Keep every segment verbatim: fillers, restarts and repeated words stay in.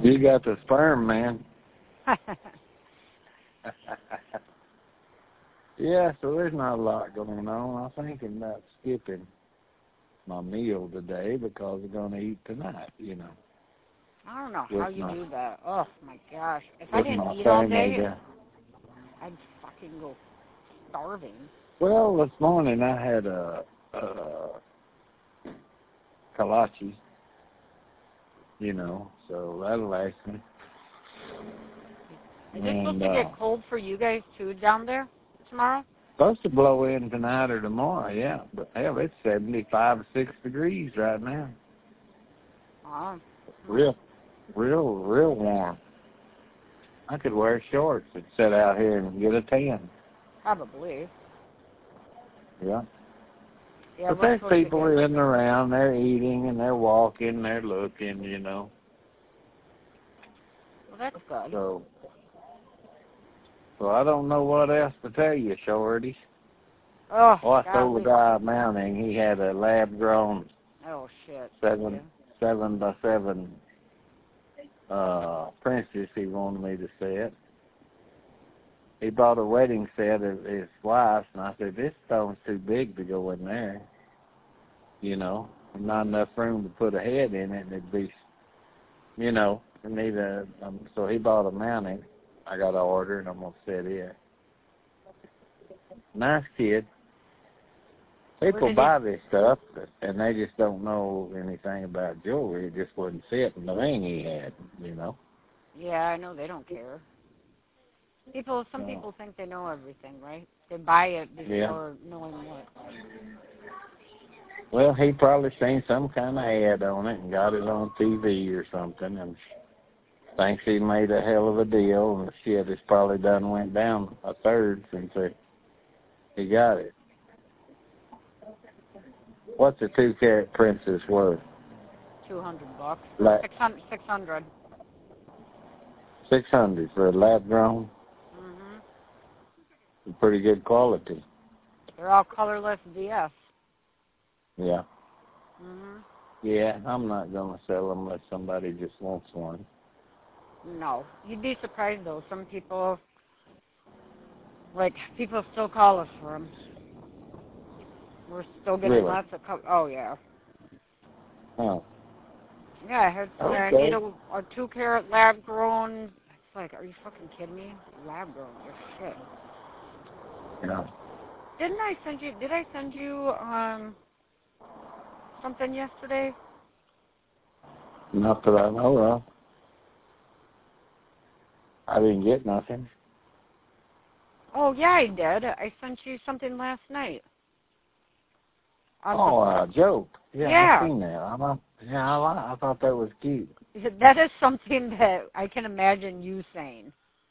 You got the sperm, man. Yeah, so there's not a lot going on. I'm thinking about skipping my meal today because we're going to eat tonight, you know. I don't know With how you my, do that. Oh, my gosh. If I didn't eat family, all day, yeah. I'd fucking go starving. Well, this morning I had a, a kolache, you know, so that'll last me. Is it and, supposed to uh, get cold for you guys, too, down there tomorrow? Supposed to blow in tonight or tomorrow, yeah. But, hell, it's seventy-five or six degrees right now. Oh. Real, real, real warm. I could wear shorts and sit out here and get a tan. Probably. Yeah. Yeah, but we're there's supposed to people get- in and around. They're eating and they're walking. They're looking, you know. Well, that's good. So, so I don't know what else to tell you, Shorty. Oh, Oh, I God, told the we- guy mounting he had a lab-grown Oh, shit. seven Yeah. seven by seven uh, princess he wanted me to set. He bought a wedding set of his wife's, and I said, this stone's too big to go in there. You know, not enough room to put a head in it, and it'd be, you know, need a, um, so he bought a mounting. I got an order, and I'm going to set it. Nice kid. People buy this stuff, and they just don't know anything about jewelry. It just wouldn't fit in the ring he had, you know. Yeah, I know they don't care. People, some No. people think they know everything, right? They buy it before Yeah. knowing what. Well, he probably seen some kind of ad on it and got it on T V or something, and thinks he made a hell of a deal, and shit, it's probably done went down a third since he, he got it. What's a two-carat princess worth? Two hundred bucks. La- Six hundred. Six hundred. Six hundred for a lab-grown. Mhm. Pretty good quality. They're all colorless V S. Yeah. Mhm. Yeah, I'm not gonna sell them unless somebody just wants one. No, you'd be surprised though. Some people, like, people still call us for them. We're still getting Really? lots of. Co- oh yeah. Oh. Yeah, I heard some Okay. I need a, a two carat lab grown. It's like, are you fucking kidding me? Lab grown, you're shit. Yeah. Didn't I send you? Did I send you um something yesterday? Not that I know of. I didn't get nothing. Oh yeah, I did. I sent you something last night. On Oh, a uh, joke. Yeah, Yeah. I've seen that. I'm not, yeah, I, li- I thought that was cute. the, that is something that I can imagine you saying.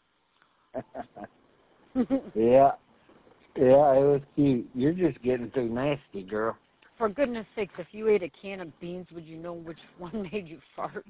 Yeah. Yeah, it was cute. You're just getting too nasty, girl. For goodness sakes, if you ate a can of beans, would you know which one made you fart?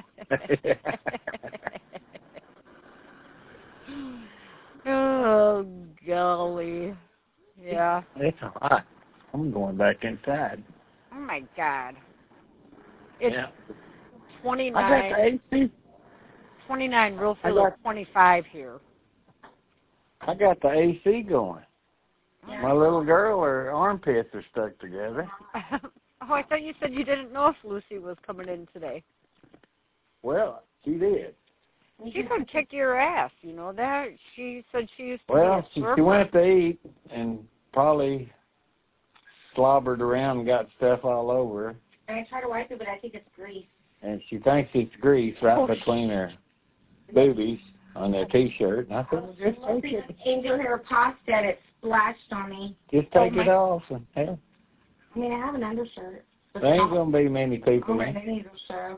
Oh, golly. Yeah. It's hot. I'm going back inside. Oh, my God. It's yeah. twenty-nine. I got the A C. twenty-nine, real I feel got- it's twenty-five here. I got the A C going. Yeah. My little girl, her armpits are stuck together. Oh, I thought you said you didn't know if Lucy was coming in today. Well, she did. She could kick your ass, you know that? She said she used to Well, be a she, stripper. she went to eat and probably slobbered around and got stuff all over her. And I try to wipe it, but I think it's grease. And she thinks it's grease right Oh, between her boobies on their T-shirt. And I said, well, just Well, take it. Angel hair pasta and it splashed on me. Just Oh, take my- it off. And, hell, I mean, I have an undershirt. there ain't going to be many people Oh, my in. knees will show.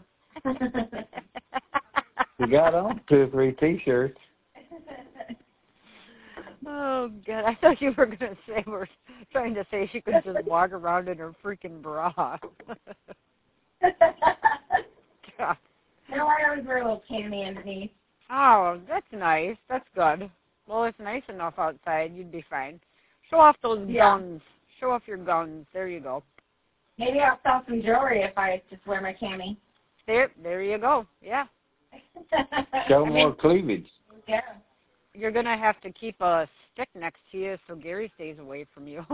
You got on two or three T-shirts. Oh, God. I thought you were going to say, we're trying to say she could just walk around in her freaking bra. God. No, I always wear a little cami underneath. Oh, that's nice. That's good. Well, it's nice enough outside. You'd be fine. Show off those Yeah. guns. Show off your guns. There you go. Maybe I'll sell some jewelry if I just wear my cami. There, there you go. Yeah. Show I more mean- cleavage. Yeah. You're going to have to keep a stick next to you so Gary stays away from you.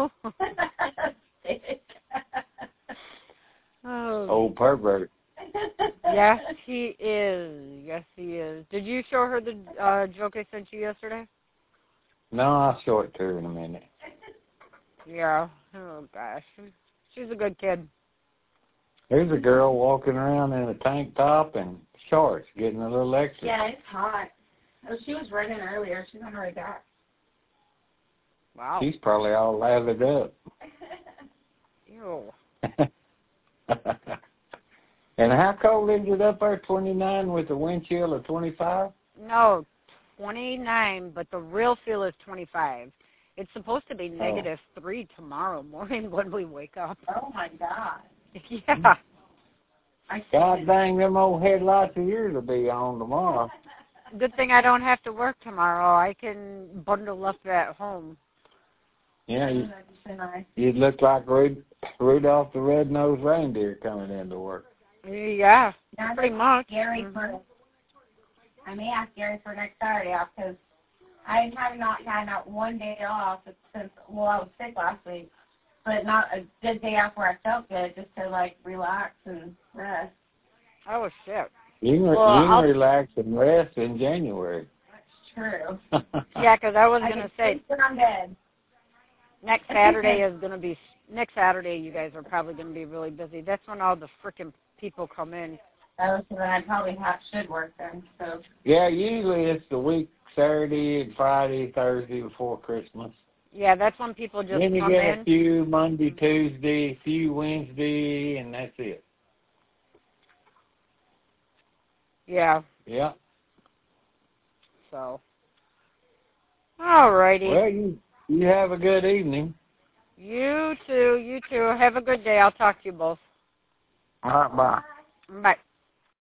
Oh. Old pervert. Yes, he is. Yes, he is. Did you show her the uh, joke I sent you yesterday? No, I'll show it to her in a minute. Yeah. Oh, gosh. She's a good kid. There's a girl walking around in a tank top and shorts, getting a little extra. Yeah, it's hot. Oh, she was running earlier. She's on her way back. Wow. She's probably all lathered up. Ew. And how cold is it up there? twenty-nine with a wind chill of twenty-five? No, twenty-nine, but the real feel is twenty-five. It's supposed to be Oh. negative three tomorrow morning when we wake up. Oh, my God. Yeah. I God dang, them old headlights of yours will be on tomorrow. Good thing I don't have to work tomorrow. I can bundle up at home. Yeah, you, That'd be so nice. you'd look like Rud- Rudolph the Red-Nosed Reindeer coming into work. Yeah, Now, pretty much. Gary Mhm. for, I may ask Gary for next Saturday off because I have not had not one day off since, well, I was sick last week, but not a good day off where I felt good, just to, like, relax and rest. Oh, shit. You can, Well, you can I'll- relax and rest in January. That's true. Yeah, because I was I going to can say, sit on bed. next Saturday is going to be, next Saturday you guys are probably going to be really busy. That's when all the frickin' people come in. Oh, so then I probably have, should work then, so. Yeah, usually it's the week Saturday and Friday, Thursday before Christmas. Yeah, that's when people just Then you come get in. a few Monday, Tuesday, a few Wednesday, and that's it. Yeah, Yeah. so. All righty. Well, you you have a good evening. You too, you too. Have a good day. I'll talk to you both. All right, bye. Bye.